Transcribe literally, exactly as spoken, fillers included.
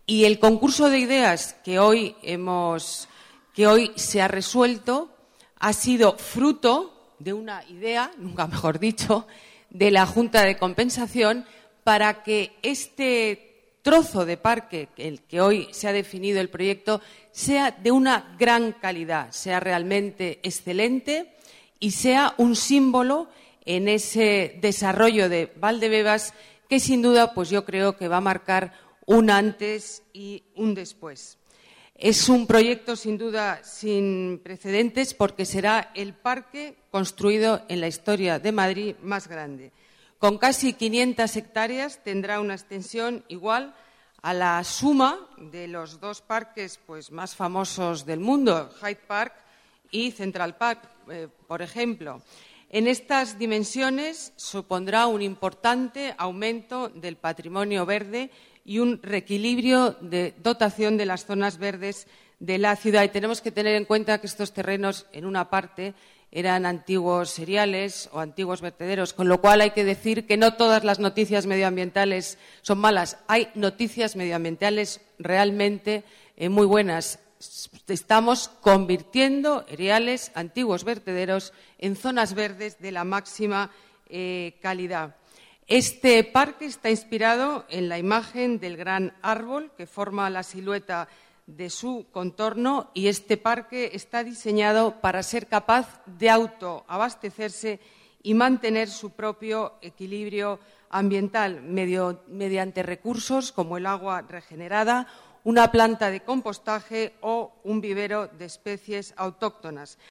Y el concurso de ideas que hoy hemos, que hoy se ha resuelto ha sido fruto de una idea, nunca mejor dicho, de la Junta de Compensación para que este trozo de parque, el que hoy se ha definido el proyecto, sea de una gran calidad, sea realmente excelente y sea un símbolo en ese desarrollo de Valdebebas que sin duda pues yo creo que va a marcar un antes y un después. Es un proyecto sin duda sin precedentes porque será el parque construido en la historia de Madrid más grande. Con casi quinientas hectáreas tendrá una extensión igual a la suma de los dos parques pues, más famosos del mundo, Hyde Park y Central Park, eh, por ejemplo. En estas dimensiones supondrá un importante aumento del patrimonio verde y un reequilibrio de dotación de las zonas verdes de la ciudad. Y tenemos que tener en cuenta que estos terrenos, en una parte, eran antiguos cereales o antiguos vertederos, con lo cual hay que decir que no todas las noticias medioambientales son malas. Hay noticias medioambientales realmente eh, muy buenas. Estamos convirtiendo cereales, antiguos vertederos, en zonas verdes de la máxima eh, calidad. Este parque está inspirado en la imagen del gran árbol que forma la silueta de su contorno y este parque está diseñado para ser capaz de autoabastecerse y mantener su propio equilibrio ambiental medio, mediante recursos como el agua regenerada, una planta de compostaje o un vivero de especies autóctonas.